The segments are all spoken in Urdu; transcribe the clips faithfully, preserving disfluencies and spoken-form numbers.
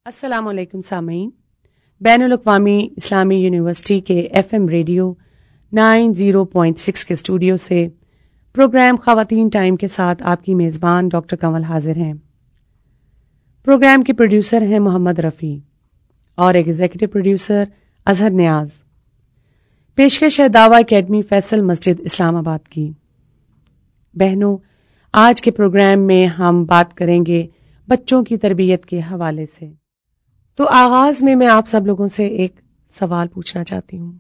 السلام علیکم سامعین، بین الاقوامی اسلامی یونیورسٹی کے F M radio nine zero point six کے اسٹوڈیو سے پروگرام خواتین ٹائم کے ساتھ آپ کی میزبان ڈاکٹر کنول حاضر ہیں۔ پروگرام کے پروڈیوسر ہیں محمد رفیع اور ایگزیکٹو پروڈیوسر اظہر نیاز۔ پیشکش ہے دعویٰ اکیڈمی فیصل مسجد اسلام آباد کی۔ بہنوں، آج کے پروگرام میں ہم بات کریں گے بچوں کی تربیت کے حوالے سے۔ تو آغاز میں میں آپ سب لوگوں سے ایک سوال پوچھنا چاہتی ہوں۔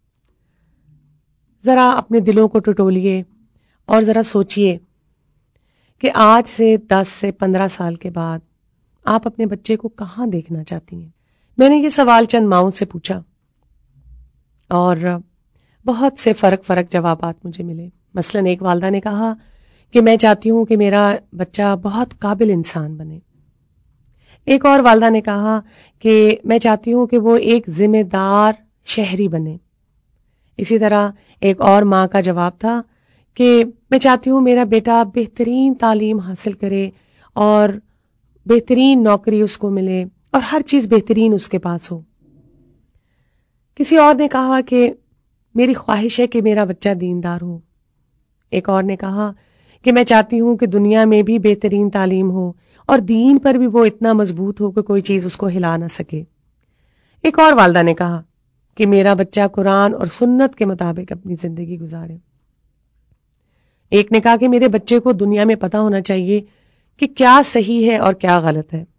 ذرا اپنے دلوں کو ٹٹولیے اور ذرا سوچئے کہ آج سے دس سے پندرہ سال کے بعد آپ اپنے بچے کو کہاں دیکھنا چاہتی ہیں۔ میں نے یہ سوال چند ماؤں سے پوچھا اور بہت سے فرق فرق جوابات مجھے ملے۔ مثلاً ایک والدہ نے کہا کہ میں چاہتی ہوں کہ میرا بچہ بہت قابل انسان بنے۔ ایک اور والدہ نے کہا کہ میں چاہتی ہوں کہ وہ ایک ذمہ دار شہری بنے۔ اسی طرح ایک اور ماں کا جواب تھا کہ میں چاہتی ہوں میرا بیٹا بہترین تعلیم حاصل کرے اور بہترین نوکری اس کو ملے اور ہر چیز بہترین اس کے پاس ہو۔ کسی اور نے کہا کہ میری خواہش ہے کہ میرا بچہ دیندار ہو۔ ایک اور نے کہا کہ میں چاہتی ہوں کہ دنیا میں بھی بہترین تعلیم ہو اور دین پر بھی وہ اتنا مضبوط ہو کہ کوئی چیز اس کو ہلا نہ سکے۔ ایک اور والدہ نے کہا کہ میرا بچہ قرآن اور سنت کے مطابق اپنی زندگی گزارے۔ ایک نے کہا کہ میرے بچے کو دنیا میں پتہ ہونا چاہیے کہ کیا صحیح ہے اور کیا غلط ہے۔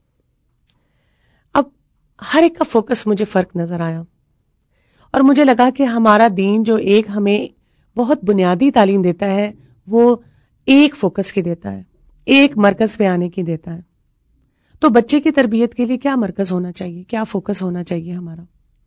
اب ہر ایک کا فوکس مجھے فرق نظر آیا اور مجھے لگا کہ ہمارا دین جو ایک ہمیں بہت بنیادی تعلیم دیتا ہے وہ ایک فوکس کی دیتا ہے، ایک مرکز پہ آنے کی دیتا ہے۔ تو بچے کی تربیت کے لیے کیا مرکز ہونا چاہیے، کیا فوکس ہونا چاہیے ہمارا؟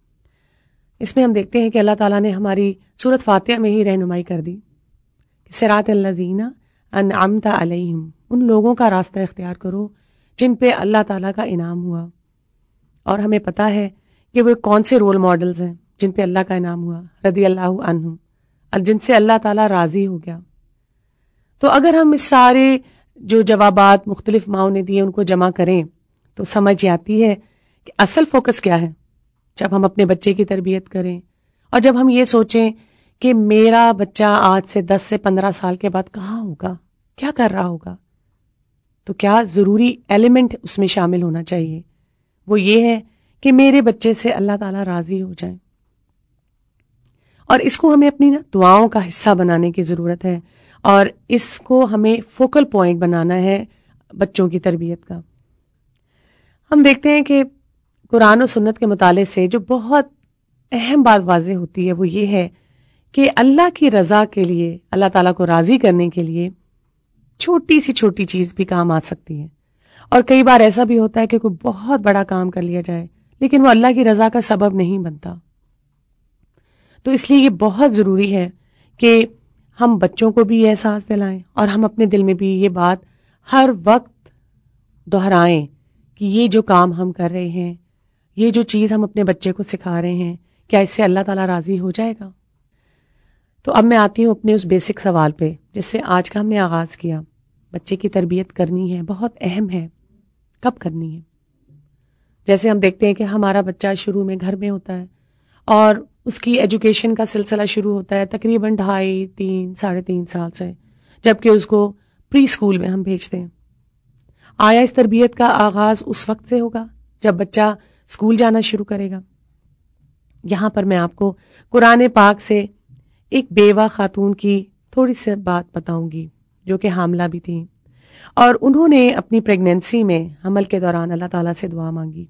اس میں ہم دیکھتے ہیں کہ اللہ تعالیٰ نے ہماری سورۃ فاتحہ میں ہی رہنمائی کر دی کہ صراط الذین انعمت علیہم، ان لوگوں کا راستہ اختیار کرو جن پہ اللہ تعالیٰ کا انعام ہوا۔ اور ہمیں پتہ ہے کہ وہ کون سے رول ماڈلز ہیں جن پہ اللہ کا انعام ہوا، رضی اللہ عنہم، اور جن سے اللہ تعالیٰ راضی ہو گیا۔ تو اگر ہم اس سارے جو جوابات مختلف ماؤں نے دیے ان کو جمع کریں تو سمجھ آتی ہے کہ اصل فوکس کیا ہے جب ہم اپنے بچے کی تربیت کریں اور جب ہم یہ سوچیں کہ میرا بچہ آج سے دس سے پندرہ سال کے بعد کہاں ہوگا، کیا کر رہا ہوگا، تو کیا ضروری ایلیمنٹ اس میں شامل ہونا چاہیے۔ وہ یہ ہے کہ میرے بچے سے اللہ تعالیٰ راضی ہو جائیں، اور اس کو ہمیں اپنی نا دعاؤں کا حصہ بنانے کی ضرورت ہے اور اس کو ہمیں فوکل پوائنٹ بنانا ہے بچوں کی تربیت کا۔ ہم دیکھتے ہیں کہ قرآن و سنت کے مطالعے سے جو بہت اہم بات واضح ہوتی ہے وہ یہ ہے کہ اللہ کی رضا کے لیے، اللہ تعالیٰ کو راضی کرنے کے لیے چھوٹی سی چھوٹی چیز بھی کام آ سکتی ہے، اور کئی بار ایسا بھی ہوتا ہے کہ کوئی بہت بڑا کام کر لیا جائے لیکن وہ اللہ کی رضا کا سبب نہیں بنتا۔ تو اس لیے یہ بہت ضروری ہے کہ ہم بچوں کو بھی احساس دلائیں اور ہم اپنے دل میں بھی یہ بات ہر وقت دہرائیں کہ یہ جو کام ہم کر رہے ہیں، یہ جو چیز ہم اپنے بچے کو سکھا رہے ہیں، کیا اس سے اللہ تعالیٰ راضی ہو جائے گا؟ تو اب میں آتی ہوں اپنے اس بیسک سوال پہ جس سے آج کا ہم نے آغاز کیا۔ بچے کی تربیت کرنی ہے، بہت اہم ہے، کب کرنی ہے؟ جیسے ہم دیکھتے ہیں کہ ہمارا بچہ شروع میں گھر میں ہوتا ہے اور اس کی ایجوکیشن کا سلسلہ شروع ہوتا ہے تقریباً ڈھائی تین ساڑھے تین سال سے، جبکہ اس کو پری اسکول میں ہم بھیجتے ہیں۔ آیا اس تربیت کا آغاز اس وقت سے ہوگا جب بچہ اسکول جانا شروع کرے گا؟ یہاں پر میں آپ کو قرآن پاک سے ایک بیوہ خاتون کی تھوڑی سی بات بتاؤں گی جو کہ حاملہ بھی تھیں، اور انہوں نے اپنی پریگنینسی میں حمل کے دوران اللہ تعالیٰ سے دعا مانگی،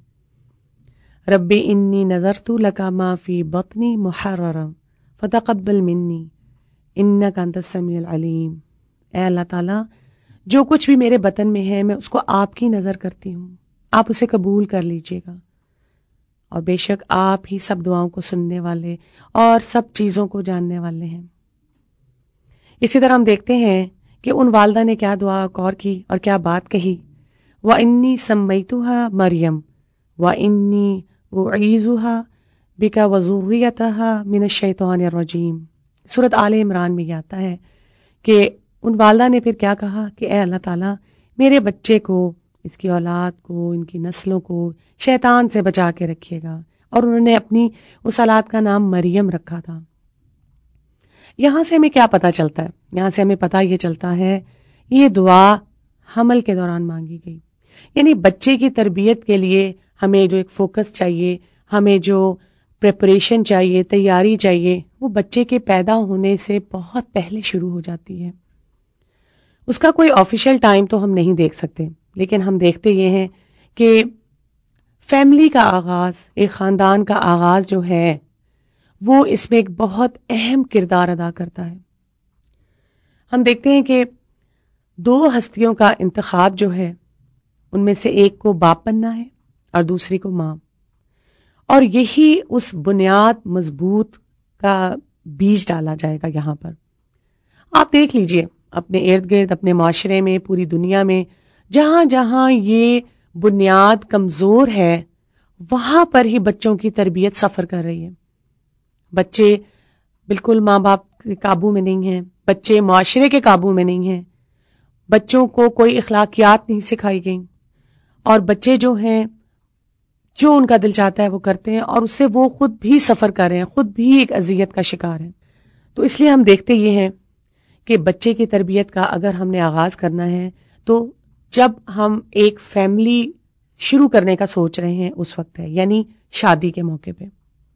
رب انی نذرت لک ما فی بطنی محررا فتقبل منی انک انت السمیع العلیم۔ اے اللہ تعالیٰ، جو کچھ بھی میرے بطن میں ہے میں اس کو آپ کی نظر کرتی ہوں، آپ اسے قبول کر لیجئے گا، اور بے شک آپ ہی سب دعاؤں کو سننے والے اور سب چیزوں کو جاننے والے ہیں۔ اسی طرح ہم دیکھتے ہیں کہ ان والدہ نے کیا دعا اور کی اور کیا بات کہی، وَإِنِّي سَمَّيْتُهَا مریم وَإِنِّي أُعِيذُهَا بِكَ وَذُرِّيَّتَهَا مِنَ الشَّيْطَانِ الرَّجِيمِ۔ سورۃ آل عمران میں یہ آتا ہے کہ ان والدہ نے پھر کیا کہا کہ اے اللہ تعالیٰ، میرے بچے کو اس کی اولاد کو، ان کی نسلوں کو شیطان سے بچا کے رکھیے گا. اور انہوں نے اپنی اس اولاد کا نام مریم رکھا تھا. یہاں سے ہمیں کیا پتا چلتا ہے؟ یہاں سے ہمیں پتا یہ چلتا ہے یہ دعا حمل کے دوران مانگی گئی. یعنی بچے کی تربیت کے لیے ہمیں جو ایک فوکس چاہیے، ہمیں جو پریپریشن چاہیے، تیاری چاہیے، وہ بچے کے پیدا ہونے سے بہت پہلے شروع ہو جاتی ہے. اس کا کوئی آفیشیل ٹائم تو ہم نہیں دیکھ سکتے، لیکن ہم دیکھتے یہ ہیں کہ فیملی کا آغاز، ایک خاندان کا آغاز جو ہے وہ اس میں ایک بہت اہم کردار ادا کرتا ہے. ہم دیکھتے ہیں کہ دو ہستیوں کا انتخاب جو ہے ان میں سے ایک کو باپ بننا ہے اور دوسری کو ماں، اور یہی اس بنیاد مضبوط کا بیج ڈالا جائے گا. یہاں پر آپ دیکھ لیجئے اپنے ارد گرد، اپنے معاشرے میں، پوری دنیا میں جہاں جہاں یہ بنیاد کمزور ہے وہاں پر ہی بچوں کی تربیت سفر کر رہی ہے. بچے بالکل ماں باپ کے قابو میں نہیں ہیں، بچے معاشرے کے قابو میں نہیں ہیں، بچوں کو کوئی اخلاقیات نہیں سکھائی گئیں، اور بچے جو ہیں جو ان کا دل چاہتا ہے وہ کرتے ہیں، اور اس سے وہ خود بھی سفر کر رہے ہیں، خود بھی ایک اذیت کا شکار ہیں. تو اس لیے ہم دیکھتے یہ ہیں کہ بچے کی تربیت کا اگر ہم نے آغاز کرنا ہے تو جب ہم ایک فیملی شروع کرنے کا سوچ رہے ہیں اس وقت ہے، یعنی شادی کے موقع پہ.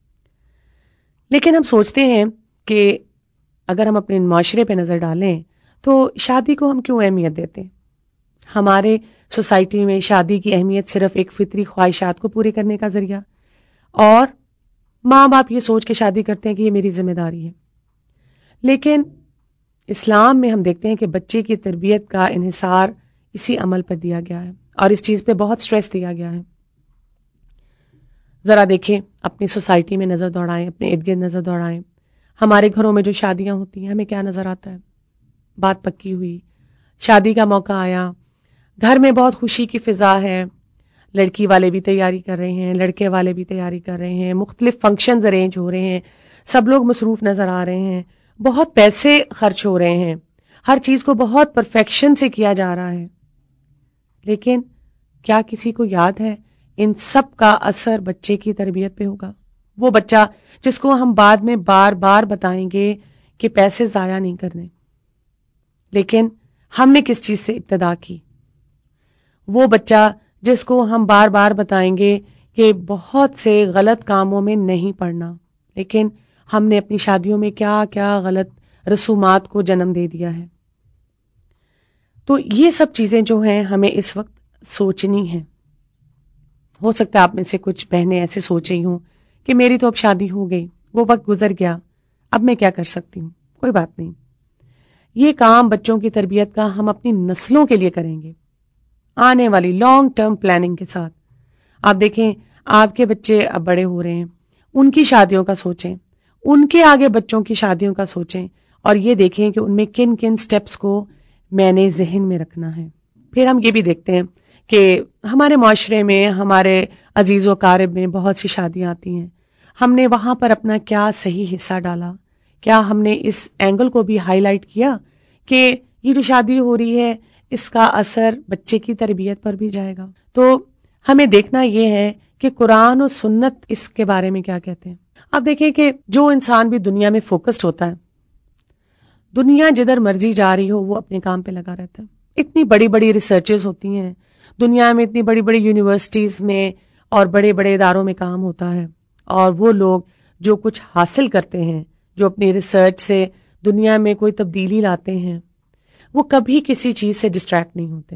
لیکن ہم سوچتے ہیں کہ اگر ہم اپنے معاشرے پہ نظر ڈالیں تو شادی کو ہم کیوں اہمیت دیتے ہیں؟ ہمارے سوسائٹی میں شادی کی اہمیت صرف ایک فطری خواہشات کو پورے کرنے کا ذریعہ، اور ماں باپ یہ سوچ کے شادی کرتے ہیں کہ یہ میری ذمہ داری ہے. لیکن اسلام میں ہم دیکھتے ہیں کہ بچے کی تربیت کا انحصار اسی عمل پر دیا گیا ہے، اور اس چیز پہ بہت سٹریس دیا گیا ہے. ذرا دیکھیں، اپنی سوسائٹی میں نظر دوڑائیں، اپنے ارد گرد نظر دوڑائیں. ہمارے گھروں میں جو شادیاں ہوتی ہیں ہمیں کیا نظر آتا ہے؟ بات پکی ہوئی، شادی کا موقع آیا، گھر میں بہت خوشی کی فضا ہے، لڑکی والے بھی تیاری کر رہے ہیں، لڑکے والے بھی تیاری کر رہے ہیں، مختلف فنکشنز ارینج ہو رہے ہیں، سب لوگ مصروف نظر آ رہے ہیں، بہت پیسے خرچ ہو رہے ہیں، ہر چیز کو بہت پرفیکشن سے کیا جا رہا ہے. لیکن کیا کسی کو یاد ہے ان سب کا اثر بچے کی تربیت پہ ہوگا؟ وہ بچہ جس کو ہم بعد میں بار بار بتائیں گے کہ پیسے ضائع نہیں کرنے، لیکن ہم نے کس چیز سے ابتدا کی؟ وہ بچہ جس کو ہم بار بار بتائیں گے کہ بہت سے غلط کاموں میں نہیں پڑنا، لیکن ہم نے اپنی شادیوں میں کیا کیا غلط رسومات کو جنم دے دیا ہے. تو یہ سب چیزیں جو ہیں ہمیں اس وقت سوچنی ہیں. ہو سکتا ہے آپ میں سے کچھ بہنیں ایسے سوچ رہی ہوں کہ میری تو اب شادی ہو گئی، وہ وقت گزر گیا، اب میں کیا کر سکتی ہوں؟ کوئی بات نہیں، یہ کام بچوں کی تربیت کا ہم اپنی نسلوں کے لیے کریں گے، آنے والی لانگ ٹرم پلاننگ کے ساتھ. آپ دیکھیں آپ کے بچے اب بڑے ہو رہے ہیں، ان کی شادیوں کا سوچیں، ان کے آگے بچوں کی شادیوں کا سوچیں، اور یہ دیکھیں کہ ان میں کن کن سٹیپس کو میں نے ذہن میں رکھنا ہے. پھر ہم یہ بھی دیکھتے ہیں کہ ہمارے معاشرے میں، ہمارے عزیز و اقارب میں بہت سی شادیاں آتی ہیں، ہم نے وہاں پر اپنا کیا صحیح حصہ ڈالا؟ کیا ہم نے اس اینگل کو بھی ہائی لائٹ کیا کہ یہ جو شادی ہو رہی ہے اس کا اثر بچے کی تربیت پر بھی جائے گا؟ تو ہمیں دیکھنا یہ ہے کہ قرآن و سنت اس کے بارے میں کیا کہتے ہیں. اب دیکھیں کہ جو انسان بھی دنیا میں فوکسڈ ہوتا ہے، دنیا جدھر مرضی جا رہی ہو وہ اپنے کام پہ لگا رہتا ہے. اتنی بڑی بڑی ریسرچز ہوتی ہیں دنیا میں، اتنی بڑی بڑی یونیورسٹیز میں اور بڑے بڑے اداروں میں کام ہوتا ہے، اور وہ لوگ جو کچھ حاصل کرتے ہیں، جو اپنی ریسرچ سے دنیا میں کوئی تبدیلی لاتے ہیں، وہ کبھی کسی چیز سے ڈسٹریکٹ نہیں ہوتے.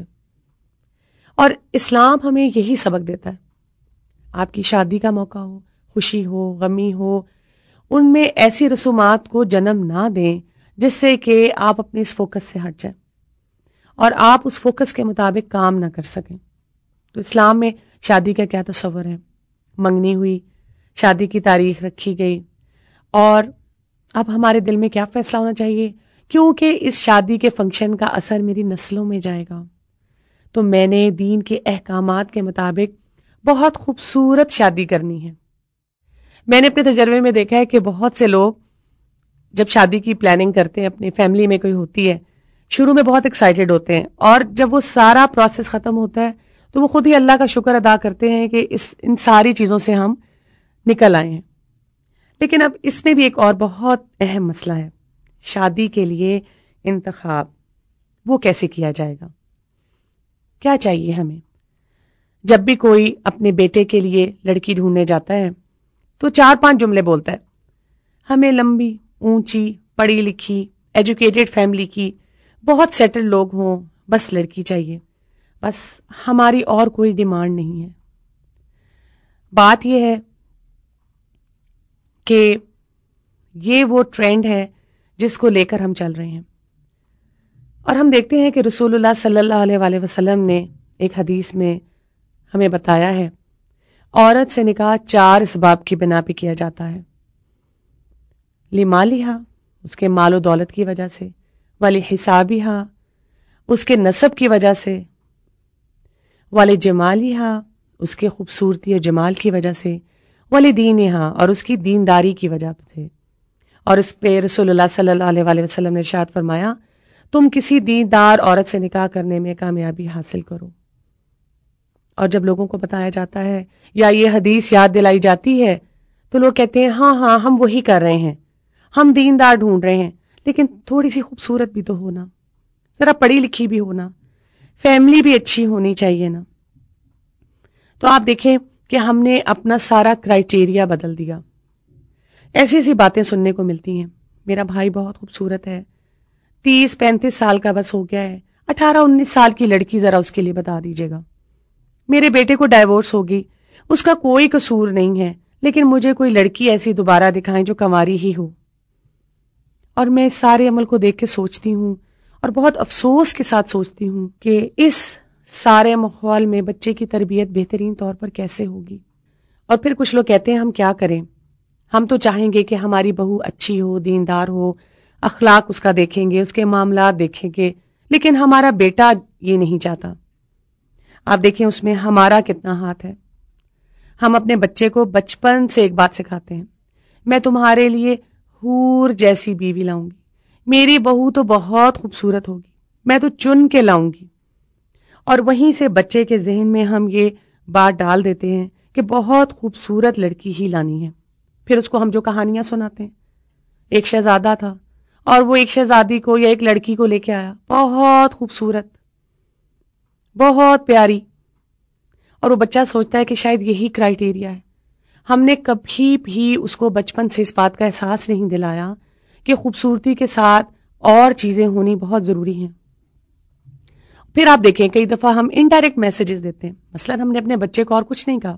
اور اسلام ہمیں یہی سبق دیتا ہے. آپ کی شادی کا موقع ہو، خوشی ہو، غمی ہو، ان میں ایسی رسومات کو جنم نہ دیں جس سے کہ آپ اپنے اس فوکس سے ہٹ جائیں اور آپ اس فوکس کے مطابق کام نہ کر سکیں. تو اسلام میں شادی کا کیا تصور ہے؟ منگنی ہوئی، شادی کی تاریخ رکھی گئی، اور اب ہمارے دل میں کیا فیصلہ ہونا چاہیے؟ کیونکہ اس شادی کے فنکشن کا اثر میری نسلوں میں جائے گا، تو میں نے دین کے احکامات کے مطابق بہت خوبصورت شادی کرنی ہے. میں نے اپنے تجربے میں دیکھا ہے کہ بہت سے لوگ جب شادی کی پلاننگ کرتے ہیں، اپنی فیملی میں کوئی ہوتی ہے، شروع میں بہت ایکسائٹیڈ ہوتے ہیں، اور جب وہ سارا پروسیس ختم ہوتا ہے تو وہ خود ہی اللہ کا شکر ادا کرتے ہیں کہ اس ان ساری چیزوں سے ہم نکل آئے ہیں. لیکن اب اس میں بھی ایک اور بہت اہم مسئلہ ہے، شادی کے لیے انتخاب وہ کیسے کیا جائے گا؟ کیا چاہیے ہمیں؟ جب بھی کوئی اپنے بیٹے کے لیے لڑکی ڈھونڈنے جاتا ہے تو چار پانچ جملے بولتا ہے. ہمیں لمبی، اونچی، پڑھی لکھی، ایجوکیٹڈ فیملی کی، بہت سیٹل لوگ ہوں، بس لڑکی چاہیے، بس ہماری اور کوئی ڈیمانڈ نہیں ہے. بات یہ ہے کہ یہ وہ ٹرینڈ ہے جس کو لے کر ہم چل رہے ہیں. اور ہم دیکھتے ہیں کہ رسول اللہ صلی اللہ علیہ وآلہ وسلم نے ایک حدیث میں ہمیں بتایا ہے عورت سے نکاح چار اسباب کی بنا پہ کیا جاتا ہے. لمالہا، اس کے مال و دولت کی وجہ سے، ولحسابہا، اس کے نسب کی وجہ سے، ولجمالہا، اس کے خوبصورتی اور جمال کی وجہ سے، ولدینہا، اور اس کی دینداری کی وجہ سے. اور اس پہ رسول اللہ صلی اللہ علیہ وآلہ وسلم نے ارشاد فرمایا تم کسی دیندار عورت سے نکاح کرنے میں کامیابی حاصل کرو. اور جب لوگوں کو بتایا جاتا ہے یا یہ حدیث یاد دلائی جاتی ہے تو لوگ کہتے ہیں ہاں ہاں ہم وہی کر رہے ہیں، ہم دیندار ڈھونڈ رہے ہیں، لیکن تھوڑی سی خوبصورت بھی تو ہونا، ذرا پڑھی لکھی بھی ہونا، فیملی بھی اچھی ہونی چاہیے نا. تو آپ دیکھیں کہ ہم نے اپنا سارا کرائٹیریا بدل دیا. ایسی ایسی باتیں سننے کو ملتی ہیں، میرا بھائی بہت خوبصورت ہے، تیس پینتیس سال کا بس ہو گیا ہے، اٹھارہ انیس سال کی لڑکی ذرا اس کے لیے بتا دیجیے گا. میرے بیٹے کو ڈائیورس ہوگی، اس کا کوئی قصور نہیں ہے، لیکن مجھے کوئی لڑکی ایسی دوبارہ دکھائیں جو کنواری ہی ہو. اور میں اس سارے عمل کو دیکھ کے سوچتی ہوں اور بہت افسوس کے ساتھ سوچتی ہوں کہ اس سارے ماحول میں بچے کی تربیت بہترین طور پر کیسے ہوگی. اور پھر کچھ لوگ کہتے ہیں ہم کیا کریں، ہم تو چاہیں گے کہ ہماری بہو اچھی ہو، دیندار ہو، اخلاق اس کا دیکھیں گے، اس کے معاملات دیکھیں گے، لیکن ہمارا بیٹا یہ نہیں چاہتا. آپ دیکھیں اس میں ہمارا کتنا ہاتھ ہے. ہم اپنے بچے کو بچپن سے ایک بات سکھاتے ہیں، میں تمہارے لیے حور جیسی بیوی لاؤں گی، میری بہو تو بہت خوبصورت ہوگی، میں تو چن کے لاؤں گی. اور وہیں سے بچے کے ذہن میں ہم یہ بات ڈال دیتے ہیں کہ بہت خوبصورت لڑکی ہی لانی ہے. پھر اس کو ہم جو کہانیاں سناتے ہیں، ایک شہزادہ تھا اور وہ ایک شہزادی کو یا ایک لڑکی کو لے کے آیا، بہت خوبصورت، بہت پیاری، اور وہ بچہ سوچتا ہے کہ شاید یہی کرائیٹیریا ہے. ہم نے کبھی بھی اس کو بچپن سے اس بات کا احساس نہیں دلایا کہ خوبصورتی کے ساتھ اور چیزیں ہونی بہت ضروری ہیں. پھر آپ دیکھیں کئی دفعہ ہم انڈائریکٹ میسیجز دیتے ہیں. مثلا ہم نے اپنے بچے کو اور کچھ نہیں کہا،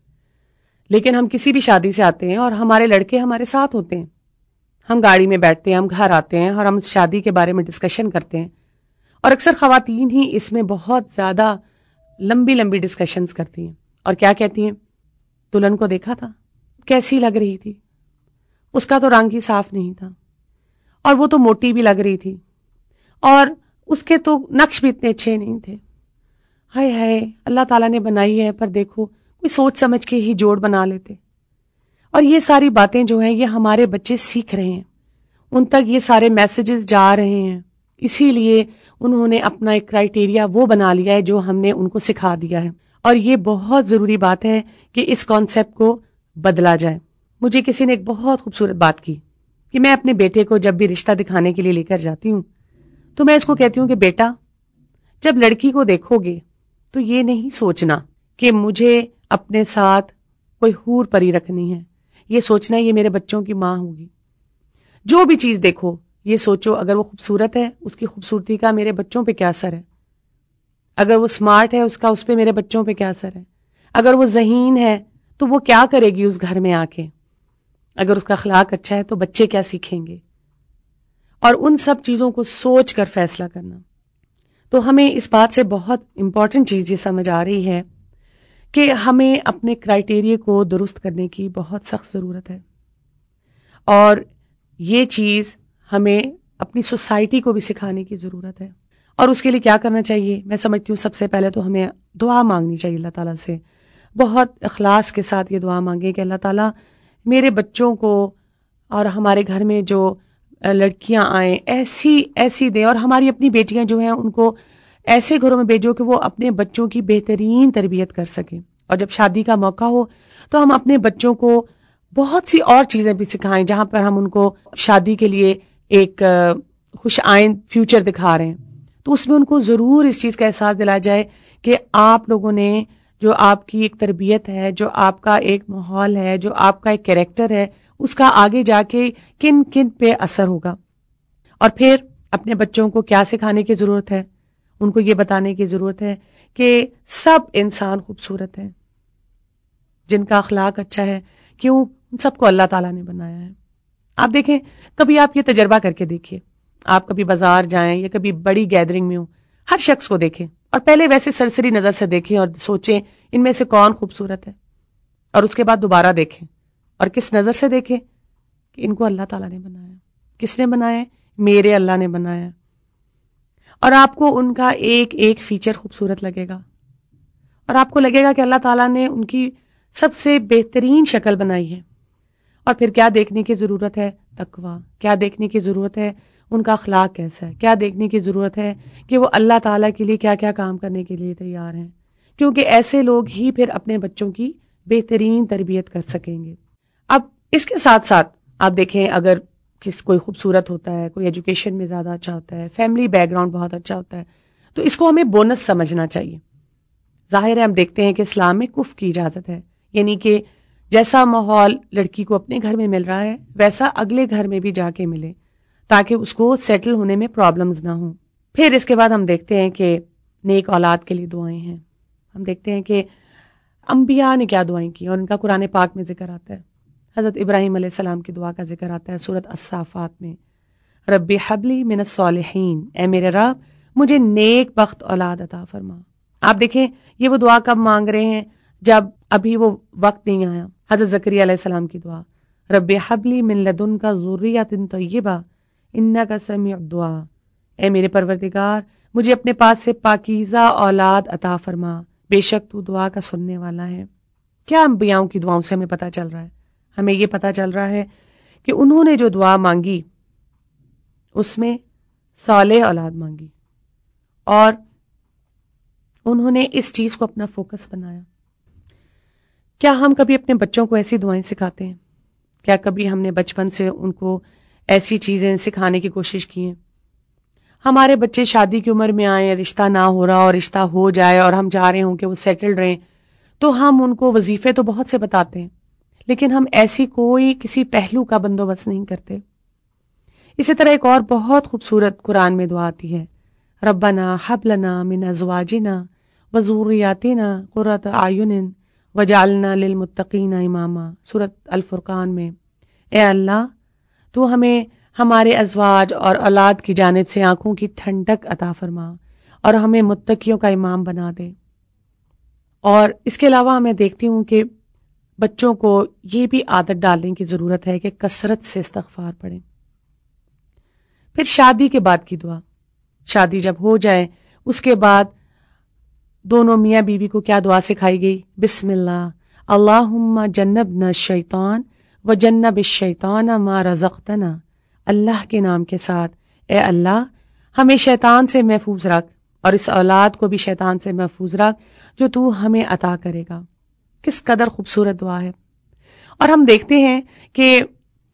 لیکن ہم کسی بھی شادی سے آتے ہیں اور ہمارے لڑکے ہمارے ساتھ ہوتے ہیں، ہم گاڑی میں بیٹھتے ہیں، ہم گھر آتے ہیں اور ہم شادی کے بارے میں ڈسکشن کرتے ہیں. اور اکثر خواتین ہی اس میں بہت زیادہ لمبی لمبی ڈسکشنز کرتی ہیں اور کیا کہتی ہیں، دلہن کو دیکھا تھا کیسی لگ رہی تھی، اس کا تو رنگ ہی صاف نہیں تھا، اور وہ تو موٹی بھی لگ رہی تھی، اور اس کے تو نقش بھی اتنے اچھے نہیں تھے. ہائے ہائے، اللہ تعالیٰ نے بنائی ہے پر دیکھو کوئی سوچ سمجھ کے ہی جوڑ بنا لیتے. اور یہ ساری باتیں جو ہیں یہ ہمارے بچے سیکھ رہے ہیں، ان تک یہ سارے میسیجز جا رہے ہیں، اسی لیے انہوں نے اپنا ایک کرائیٹیریا وہ بنا لیا ہے جو ہم نے ان کو سکھا دیا ہے. اور یہ بہت ضروری بات ہے کہ اس کانسیپٹ کو بدلا جائے. مجھے کسی نے ایک بہت خوبصورت بات کی کہ میں اپنے بیٹے کو جب بھی رشتہ دکھانے کے لیے لے کر جاتی ہوں تو میں اس کو کہتی ہوں کہ بیٹا جب لڑکی کو دیکھو گے تو یہ نہیں سوچنا کہ مجھے اپنے ساتھ کوئی حور پری رکھنی ہے، یہ سوچنا ہے یہ میرے بچوں کی ماں ہوگی. جو بھی چیز دیکھو یہ سوچو اگر وہ خوبصورت ہے اس کی خوبصورتی کا میرے بچوں پہ کیا اثر ہے، اگر وہ سمارٹ ہے اس کا اس پہ میرے بچوں پہ کیا اثر ہے، اگر وہ ذہین ہے تو وہ کیا کرے گی اس گھر میں آ کے، اگر اس کا اخلاق اچھا ہے تو بچے کیا سیکھیں گے. اور ان سب چیزوں کو سوچ کر فیصلہ کرنا. تو ہمیں اس بات سے بہت امپورٹنٹ چیز یہ سمجھ آ رہی ہے کہ ہمیں اپنے کرائیٹیریا کو درست کرنے کی بہت سخت ضرورت ہے. اور یہ چیز ہمیں اپنی سوسائٹی کو بھی سکھانے کی ضرورت ہے. اور اس کے لیے کیا کرنا چاہیے، میں سمجھتی ہوں سب سے پہلے تو ہمیں دعا مانگنی چاہیے اللہ تعالیٰ سے، بہت اخلاص کے ساتھ یہ دعا مانگیں کہ اللہ تعالیٰ میرے بچوں کو اور ہمارے گھر میں جو لڑکیاں آئیں ایسی ایسی دیں، اور ہماری اپنی بیٹیاں جو ہیں ان کو ایسے گھروں میں بھیجو کہ وہ اپنے بچوں کی بہترین تربیت کر سکیں. اور جب شادی کا موقع ہو تو ہم اپنے بچوں کو بہت سی اور چیزیں بھی سکھائیں جہاں پر ہم ان کو شادی کے لیے ایک خوش آئند فیوچر دکھا رہے ہیں. تو اس میں ان کو ضرور اس چیز کا احساس دلایا جائے کہ آپ لوگوں نے جو آپ کی ایک تربیت ہے، جو آپ کا ایک ماحول ہے، جو آپ کا ایک کیریکٹر ہے، اس کا آگے جا کے کن کن پہ اثر ہوگا. اور پھر اپنے بچوں کو کیا سکھانے کی ضرورت ہے؟ ان کو یہ بتانے کی ضرورت ہے کہ سب انسان خوبصورت ہیں، جن کا اخلاق اچھا ہے. کیوں؟ ان سب کو اللہ تعالیٰ نے بنایا ہے. آپ دیکھیں، کبھی آپ یہ تجربہ کر کے دیکھیے، آپ کبھی بازار جائیں یا کبھی بڑی گیدرنگ میں ہوں، ہر شخص کو دیکھیں اور پہلے ویسے سرسری نظر سے دیکھیں اور سوچیں ان میں سے کون خوبصورت ہے، اور اس کے بعد دوبارہ دیکھیں اور کس نظر سے دیکھیں کہ ان کو اللہ تعالیٰ نے بنایا. کس نے بنایا؟ میرے اللہ نے بنایا. اور آپ کو ان کا ایک ایک فیچر خوبصورت لگے گا اور آپ کو لگے گا کہ اللہ تعالیٰ نے ان کی سب سے بہترین شکل بنائی ہے. اور پھر کیا دیکھنے کی ضرورت ہے؟ تقویٰ. کیا دیکھنے کی ضرورت ہے؟ ان کا اخلاق کیسا ہے. کیا دیکھنے کی ضرورت ہے کہ وہ اللہ تعالیٰ کے لیے کیا کیا کام کرنے کے لیے تیار ہیں، کیونکہ ایسے لوگ ہی پھر اپنے بچوں کی بہترین تربیت کر سکیں گے. اب اس کے ساتھ ساتھ آپ دیکھیں، اگر کس کوئی خوبصورت ہوتا ہے، کوئی ایجوکیشن میں زیادہ اچھا ہوتا ہے، فیملی بیک گراؤنڈ بہت اچھا ہوتا ہے، تو اس کو ہمیں بونس سمجھنا چاہیے. ظاہر ہے ہم دیکھتے ہیں کہ اسلام میں کف کی اجازت ہے، یعنی کہ جیسا ماحول لڑکی کو اپنے گھر میں مل رہا ہے ویسا اگلے گھر میں بھی جا کے ملے تاکہ اس کو سیٹل ہونے میں پرابلمز نہ ہوں. پھر اس کے بعد ہم دیکھتے ہیں کہ نیک اولاد کے لیے دعائیں ہیں. ہم دیکھتے ہیں کہ انبیاء نے کیا دعائیں کی اور ان کا قرآن پاک میں ذکر آتا ہے. حضرت ابراہیم علیہ السلام کی دعا کا ذکر آتا ہے سورۃ الصافات میں، رب حبلی من الصالحین، اے میرے رب مجھے نیک بخت اولاد عطا فرما. آپ دیکھیں یہ وہ دعا کب مانگ رہے ہیں؟ جب ابھی وہ وقت نہیں آیا. حضرت زکریا علیہ السلام کی دعا، رب حبلی من لدنک ذریۃ طیبہ انک سمیع الدعاء، اے میرے پروردگار مجھے اپنے پاس سے پاکیزہ اولاد عطا فرما، بے شک تو دعا کا سننے والا ہے. کیا انبیاؤں کی دعاؤں سے ہمیں پتہ چل رہا ہے؟ ہمیں یہ پتہ چل رہا ہے کہ انہوں نے جو دعا مانگی اس میں صالح اولاد مانگی اور انہوں نے اس چیز کو اپنا فوکس بنایا. کیا ہم کبھی اپنے بچوں کو ایسی دعائیں سکھاتے ہیں؟ کیا کبھی ہم نے بچپن سے ان کو ایسی چیزیں سکھانے کی کوشش کی ہیں؟ ہمارے بچے شادی کی عمر میں آئیں، رشتہ نہ ہو رہا اور رشتہ ہو جائے اور ہم چاہ رہے ہوں کہ وہ سیٹلڈ رہیں، تو ہم ان کو وظیفے تو بہت سے بتاتے ہیں لیکن ہم ایسی کوئی کسی پہلو کا بندوبست نہیں کرتے. اسی طرح ایک اور بہت خوبصورت قرآن میں دعا آتی ہے، ربنا حب لنا من ازواجنا وذریاتنا قرۃ اعین وجعلنا للمتقین اماما، سورۃ الفرقان میں. اے اللہ تو ہمیں ہمارے ازواج اور اولاد کی جانب سے آنکھوں کی ٹھنڈک عطا فرما اور ہمیں متقیوں کا امام بنا دے. اور اس کے علاوہ میں دیکھتی ہوں کہ بچوں کو یہ بھی عادت ڈالنے کی ضرورت ہے کہ کثرت سے استغفار پڑھیں. پھر شادی کے بعد کی دعا، شادی جب ہو جائے اس کے بعد دونوں میاں بیوی کو کیا دعا سکھائی گئی؟ بسم اللہ اللہم جنبنا الشیطان وجنب الشیطان ما رزقتنا، اللہ کے نام کے ساتھ اے اللہ ہمیں شیطان سے محفوظ رکھ اور اس اولاد کو بھی شیطان سے محفوظ رکھ جو تو ہمیں عطا کرے گا. کس قدر خوبصورت دعا ہے. اور ہم دیکھتے ہیں کہ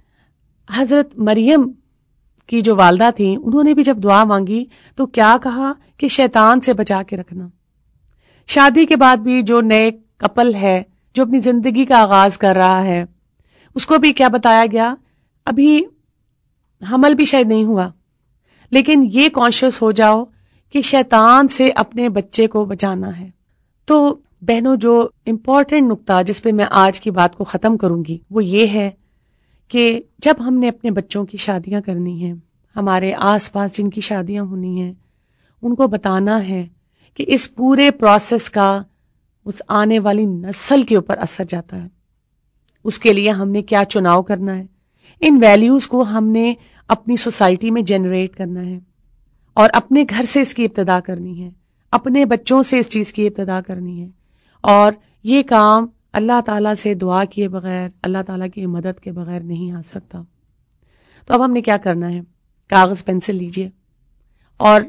حضرت مریم کی جو والدہ تھیں انہوں نے بھی جب دعا مانگی تو کیا کہا کہ شیطان سے بچا کے رکھنا. شادی کے بعد بھی جو نئے کپل ہے جو اپنی زندگی کا آغاز کر رہا ہے اس کو بھی کیا بتایا گیا؟ ابھی حمل بھی شاید نہیں ہوا لیکن یہ کانشیس ہو جاؤ کہ شیطان سے اپنے بچے کو بچانا ہے. تو بہنوں جو امپورٹنٹ نقطہ جس پہ میں آج کی بات کو ختم کروں گی وہ یہ ہے کہ جب ہم نے اپنے بچوں کی شادیاں کرنی ہیں، ہمارے آس پاس جن کی شادیاں ہونی ہیں، ان کو بتانا ہے کہ اس پورے پروسیس کا اس آنے والی نسل کے اوپر اثر جاتا ہے. اس کے لیے ہم نے کیا چناؤ کرنا ہے، ان ویلیوز کو ہم نے اپنی سوسائٹی میں جنریٹ کرنا ہے اور اپنے گھر سے اس کی ابتدا کرنی ہے، اپنے بچوں سے اس چیز کی ابتدا کرنی ہے. اور یہ کام اللہ تعالیٰ سے دعا کیے بغیر، اللہ تعالیٰ کی مدد کے بغیر نہیں آ سکتا. تو اب ہم نے کیا کرنا ہے؟ کاغذ پینسل لیجئے اور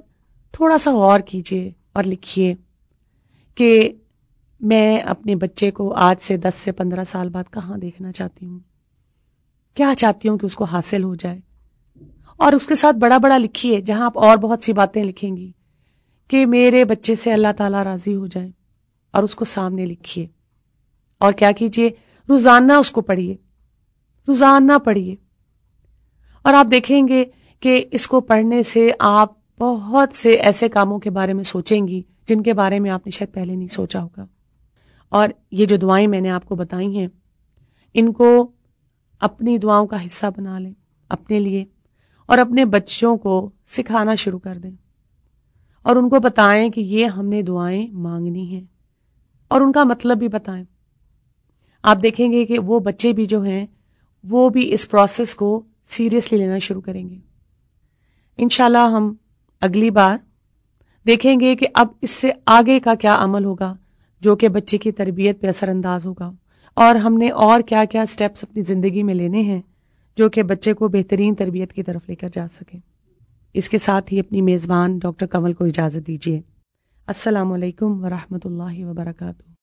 تھوڑا سا غور کیجئے اور لکھیے کہ میں اپنے بچے کو آج سے دس سے پندرہ سال بعد کہاں دیکھنا چاہتی ہوں، کیا چاہتی ہوں کہ اس کو حاصل ہو جائے. اور اس کے ساتھ بڑا بڑا لکھیے، جہاں آپ اور بہت سی باتیں لکھیں گی کہ میرے بچے سے اللہ تعالیٰ راضی ہو جائے، اور اس کو سامنے لکھیے. اور کیا کیجئے، روزانہ اس کو پڑھیے، روزانہ پڑھیے. اور آپ دیکھیں گے کہ اس کو پڑھنے سے آپ بہت سے ایسے کاموں کے بارے میں سوچیں گی جن کے بارے میں آپ نے شاید پہلے نہیں سوچا ہوگا. اور یہ جو دعائیں میں نے آپ کو بتائی ہیں، ان کو اپنی دعاؤں کا حصہ بنا لیں اپنے لیے، اور اپنے بچوں کو سکھانا شروع کر دیں، اور ان کو بتائیں کہ یہ ہم نے دعائیں مانگنی ہیں، اور ان کا مطلب بھی بتائیں. آپ دیکھیں گے کہ وہ بچے بھی جو ہیں وہ بھی اس پروسیس کو سیریسلی لینا شروع کریں گے. انشاءاللہ ہم اگلی بار دیکھیں گے کہ اب اس سے آگے کا کیا عمل ہوگا جو کہ بچے کی تربیت پہ اثر انداز ہوگا، اور ہم نے اور کیا کیا سٹیپس اپنی زندگی میں لینے ہیں جو کہ بچے کو بہترین تربیت کی طرف لے کر جا سکیں. اس کے ساتھ ہی اپنی میزبان ڈاکٹر کنول کو اجازت دیجیے. السلام علیکم ورحمۃ اللہ وبرکاتہ.